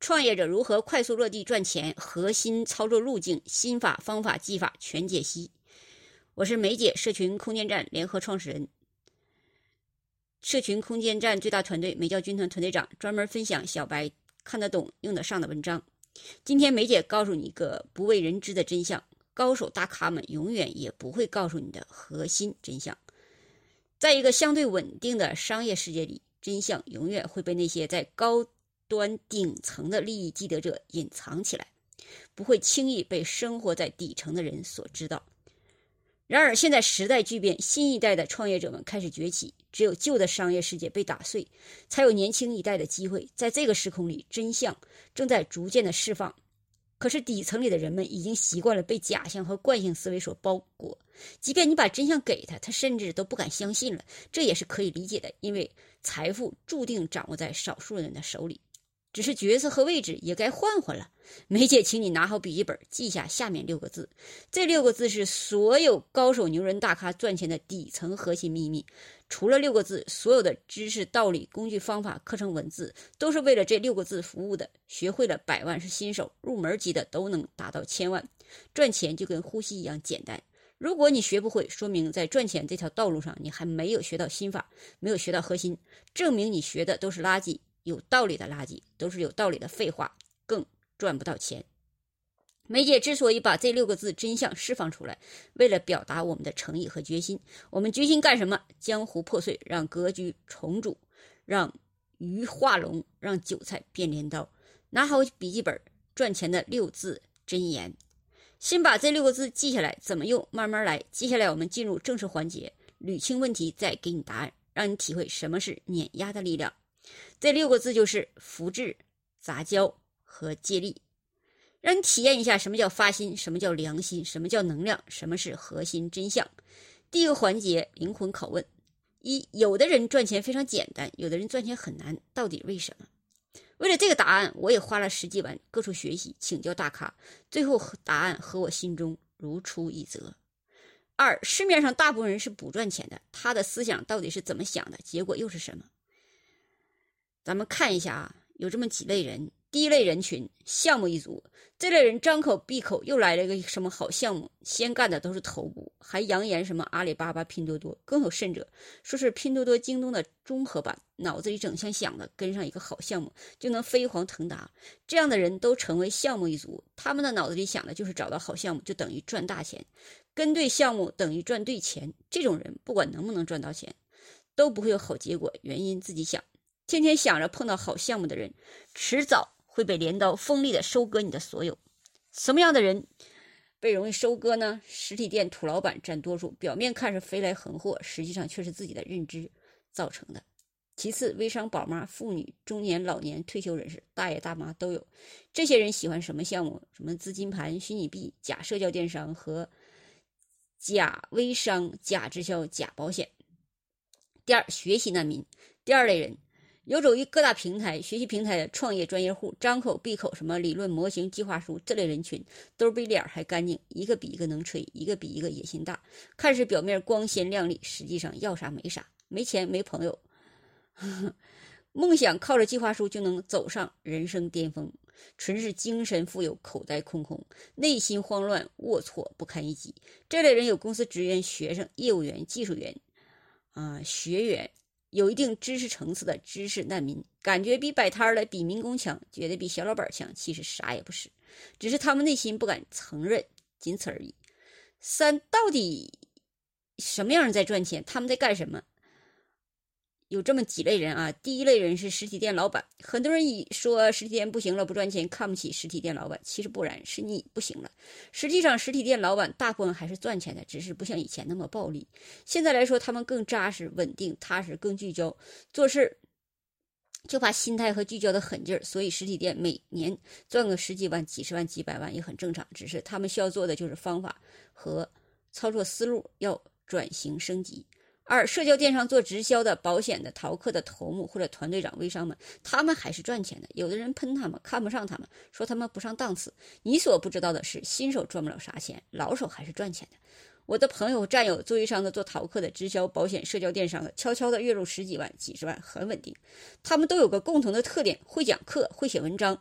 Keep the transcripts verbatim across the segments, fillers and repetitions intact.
创业者如何快速落地赚钱，核心操作路径、心法、方法、技法全解析。我是梅姐社群空间站联合创始人，社群空间站最大团队梅教军团团队长，专门分享小白看得懂、用得上的文章。今天梅姐告诉你一个不为人知的真相，高手大咖们永远也不会告诉你的核心真相。在一个相对稳定的商业世界里，真相永远会被那些在高端顶层的利益既得者隐藏起来，不会轻易被生活在底层的人所知道。然而现在时代巨变，新一代的创业者们开始崛起，只有旧的商业世界被打碎，才有年轻一代的机会。在这个时空里，真相正在逐渐的释放，可是底层里的人们已经习惯了被假象和惯性思维所包裹，即便你把真相给他，他甚至都不敢相信了。这也是可以理解的，因为财富注定掌握在少数人的手里，只是角色和位置也该换换了。梅姐请你拿好笔记本，记下下面六个字，这六个字是所有高手牛人大咖赚钱的底层核心秘密。除了六个字，所有的知识、道理、工具、方法、课程、文字都是为了这六个字服务的。学会了百万是新手，入门级的都能达到千万。赚钱就跟呼吸一样简单。如果你学不会，说明在赚钱这条道路上你还没有学到心法，没有学到核心，证明你学的都是垃圾，有道理的垃圾，都是有道理的废话，更赚不到钱。梅姐之所以把这六个字真相释放出来，为了表达我们的诚意和决心。我们决心干什么？江湖破碎，让格局重组，让鱼化龙，让韭菜变镰刀。拿好笔记本，赚钱的六字真言。先把这六个字记下来，怎么用慢慢来。接下来我们进入正式环节，捋清问题，再给你答案，让你体会什么是碾压的力量。这六个字就是复制、杂交和借力，让你体验一下什么叫发心，什么叫良心，什么叫能量，什么是核心真相。第一个环节，灵魂拷问。一，有的人赚钱非常简单，有的人赚钱很难，到底为什么？为了这个答案，我也花了十几万各处学习，请教大咖，最后答案和我心中如出一辙。二，市面上大部分人是不赚钱的，他的思想到底是怎么想的，结果又是什么？咱们看一下啊，有这么几类人。第一类人群，项目一族，这类人张口闭口又来了一个什么好项目，先干的都是头部，还扬言什么阿里巴巴、拼多多，更有甚者说是拼多多、京东的综合版，脑子里整像想的跟上一个好项目就能飞黄腾达。这样的人都成为项目一族，他们的脑子里想的就是找到好项目就等于赚大钱，跟对项目等于赚对钱。这种人不管能不能赚到钱，都不会有好结果，原因自己想。天天想着碰到好项目的人，迟早会被镰刀锋利的收割你的所有。什么样的人被容易收割呢？实体店土老板占多数，表面看是飞来横祸，实际上却是自己的认知造成的。其次，微商宝妈、妇女、中年、老年、退休人士、大爷大妈都有。这些人喜欢什么项目？什么资金盘、虚拟币、假社交电商和假微商、假直销、假保险。第二，学习难民。第二类人，游走于各大平台、学习平台的创业专业户，张口闭口什么理论模型、计划书，这类人群都比脸还干净，一个比一个能吹，一个比一个野心大，看似表面光鲜亮丽，实际上要啥没啥，没钱没朋友，呵呵，梦想靠着计划书就能走上人生巅峰，纯是精神富有，口袋空空，内心慌乱龌龊不堪一击。这类人有公司职员、学生、业务员、技术员啊、呃、学员，有一定知识层次的知识难民，感觉比摆摊的比民工强，觉得比小老板强，其实啥也不是，只是他们内心不敢承认，仅此而已。三，到底什么样人在赚钱？他们在干什么？有这么几类人啊。第一类人是实体店老板，很多人以说实体店不行了，不赚钱，看不起实体店老板，其实不然，是你不行了。实际上实体店老板大部分还是赚钱的，只是不像以前那么暴利。现在来说他们更扎实、稳定、踏实，更聚焦，做事就怕心态和聚焦的狠劲儿，所以实体店每年赚个十几万、几十万、几百万也很正常，只是他们需要做的就是方法和操作思路要转型升级。二，社交电商做直销的、保险的、淘客的头目或者团队长、微商们，他们还是赚钱的。有的人喷他们，看不上他们，说他们不上档次。你所不知道的是，新手赚不了啥钱，老手还是赚钱的。我的朋友、战友做微商的、做淘客的、直销、保险、社交电商的，悄悄的月入十几万、几十万，很稳定。他们都有个共同的特点：会讲课、会写文章、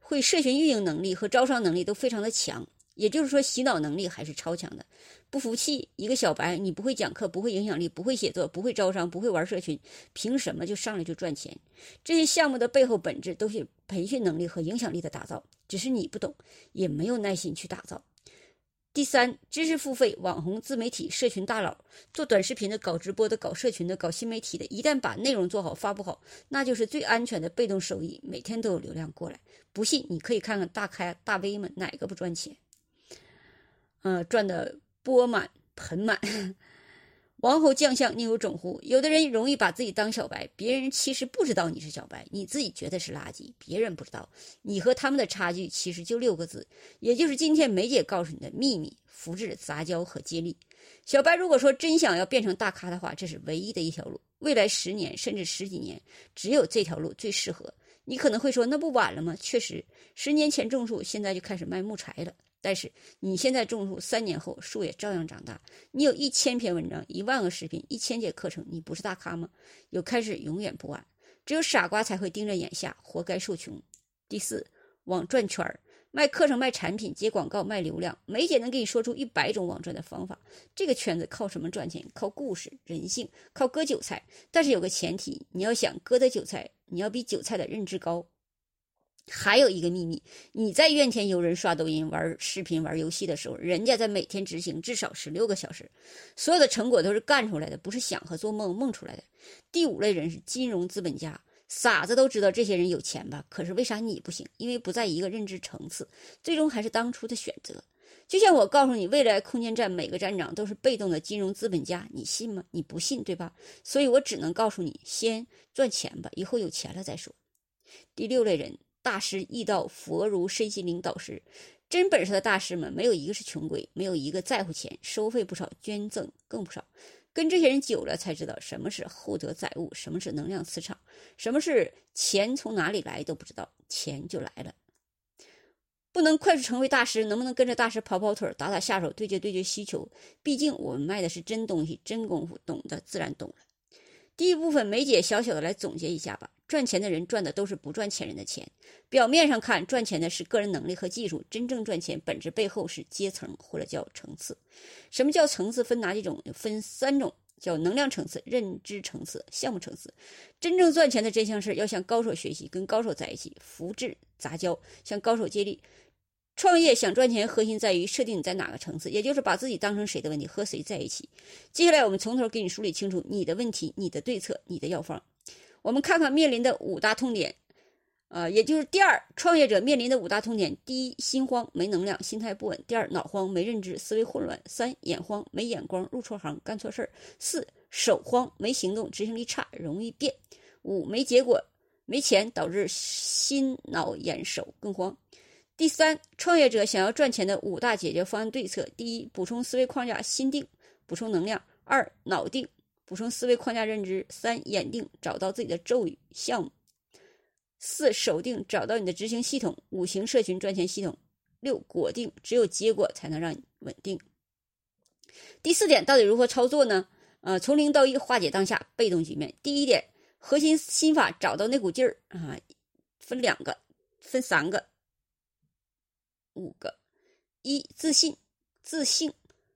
会社群运营能力和招商能力都非常的强，也就是说洗脑能力还是超强的。不服气，一个小白，你不会讲课，不会影响力，不会写作，不会招商，不会玩社群，凭什么就上来就赚钱？这些项目的背后本质都是培训能力和影响力的打造，只是你不懂，也没有耐心去打造。第三，知识付费、网红、自媒体、社群大佬，做短视频的、搞直播的、搞社群的、搞新媒体的，一旦把内容做好、发布好，那就是最安全的被动收益，每天都有流量过来。不信你可以看看大咖大 V 们哪个不赚钱，呃，赚的钵满盆满。王侯将相宁有种乎？有的人容易把自己当小白，别人其实不知道你是小白，你自己觉得是垃圾，别人不知道。你和他们的差距其实就六个字，也就是今天梅姐告诉你的秘密：复制、杂交和接力。小白如果说真想要变成大咖的话，这是唯一的一条路。未来十年甚至十几年，只有这条路最适合。你可能会说，那不晚了吗？确实，十年前种树，现在就开始卖木材了。但是你现在种树，三年后树也照样长大。你有一千篇文章，一万个视频，一千节课程，你不是大咖吗？有开始永远不晚。只有傻瓜才会盯着眼下，活该受穷。第四，网赚圈儿，卖课程、卖产品、接广告、卖流量。梅姐能给你说出一百种网赚的方法。这个圈子靠什么赚钱？靠故事、人性，靠割韭菜。但是有个前提，你要想割的韭菜，你要比韭菜的认知高。还有一个秘密，你在怨天尤人刷抖音玩视频玩游戏的时候，人家在每天执行至少十六个小时，所有的成果都是干出来的，不是想和做梦梦出来的。第五类人是金融资本家，傻子都知道这些人有钱吧，可是为啥你不行？因为不在一个认知层次，最终还是当初的选择。就像我告诉你，未来空间站每个站长都是被动的金融资本家，你信吗？你不信对吧？所以我只能告诉你，先赚钱吧，以后有钱了再说。第六类人，大师、易道、佛如、身心灵导师，真本事的大师们没有一个是穷鬼，没有一个在乎钱，收费不少，捐赠更不少。跟这些人久了才知道什么是厚德载物，什么是能量磁场，什么是钱从哪里来都不知道，钱就来了。不能快速成为大师，能不能跟着大师跑跑腿、打打下手、对接对接需求？毕竟我们卖的是真东西，真功夫，懂的自然懂了。第一部分梅姐小小的来总结一下吧。赚钱的人赚的都是不赚钱人的钱，表面上看赚钱的是个人能力和技术，真正赚钱本质背后是阶层或者叫层次。什么叫层次？分哪几种？分三种，叫能量层次、认知层次、项目层次。真正赚钱的真相是要向高手学习，跟高手在一起，复制杂交，向高手接力。创业想赚钱，核心在于设定你在哪个层次，也就是把自己当成谁的问题，和谁在一起。接下来我们从头给你梳理清楚你的问题、你的对策、你的药方。我们看看面临的五大痛点，呃，也就是第二，创业者面临的五大痛点：第一，心慌没能量，心态不稳；第二，脑慌没认知，思维混乱；三，眼慌没眼光，入错行，干错事儿；四，手慌没行动，执行力差，容易变；五，没结果，没钱，导致心脑眼手更慌。第三，创业者想要赚钱的五大解决方案对策：第一，补充思维框架，心定，补充能量；二，脑定，补充思维框架认知；三，眼定，找到自己的咒语项目；四，手定，找到你的执行系统；五，行社群赚钱系统；六，果定，只有结果才能让你稳定。第四点到底如何操作呢？呃，从零到一化解当下被动局面。第一点，核心心法找到那股劲儿啊，分两个，分三个。五个，一，自信，自信，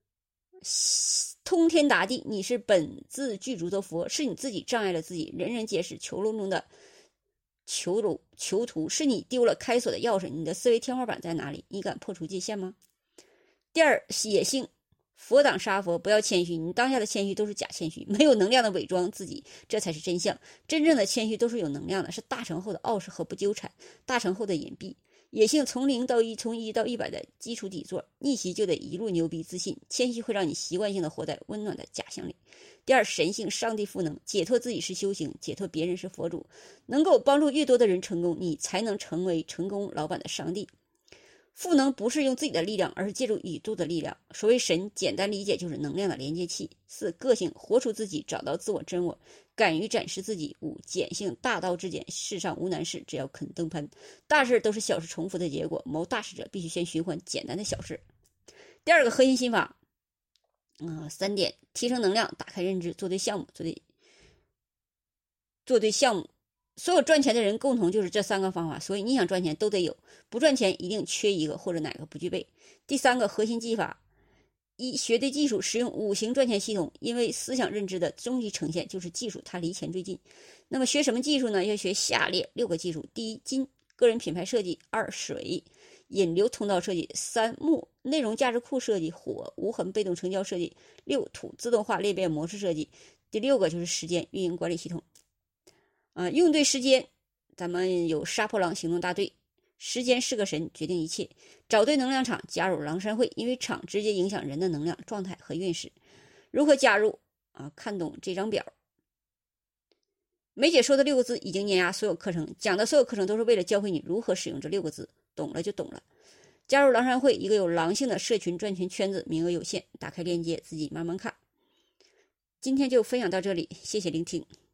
通天达地，你是本自具足的佛，是你自己障碍了自己，人人皆是囚笼中的囚笼囚徒，是你丢了开锁的钥匙，你的思维天花板在哪里？你敢破除界限吗？第二，野性，佛挡杀佛，不要谦虚，你当下的谦虚都是假谦虚，没有能量的伪装自己，这才是真相。真正的谦虚都是有能量的，是大成后的傲视和不纠缠，大成后的隐蔽。野性从零到一，从一到一百的基础底座，逆袭就得一路牛逼自信，谦虚会让你习惯性的活在温暖的假象里。第二，神性，上帝赋能，解脱自己是修行，解脱别人是佛主，能够帮助越多的人成功，你才能成为成功老板的上帝。赋能不是用自己的力量，而是借助宇宙的力量。所谓神，简单理解就是能量的连接器。四，个性，活出自己，找到自我真我，敢于展示自己。五，简性，大道至简，世上无难事，只要肯登攀。大事都是小事重复的结果，谋大事者必须先循环简单的小事。第二个核心心法，啊、呃，三点：提升能量，打开认知，做对项目，做对做对项目。 所有赚钱的人共同就是这三个方法，所以你想赚钱都得有，不赚钱一定缺一个或者哪个不具备。第三个核心技法：一、学对技术，使用五行赚钱系统，因为思想认知的终极呈现就是技术，它离钱最近。那么学什么技术呢？要学下列六个技术：第一，金，个人品牌设计；二，水，引流通道设计；三，木，内容价值库设计；火，无痕被动成交设计；六，土，自动化裂变模式设计。第六个就是时间运营管理系统。啊、呃，用对时间，咱们有杀破狼行动大队，时间是个神，决定一切。找对能量场，加入狼山会，因为场直接影响人的能量状态和运势。如何加入啊？看懂这张表。梅姐说的六个字已经碾压所有课程，讲的所有课程都是为了教会你如何使用这六个字，懂了就懂了。加入狼山会，一个有狼性的社群赚钱圈子，名额有限，打开链接自己慢慢看。今天就分享到这里，谢谢聆听。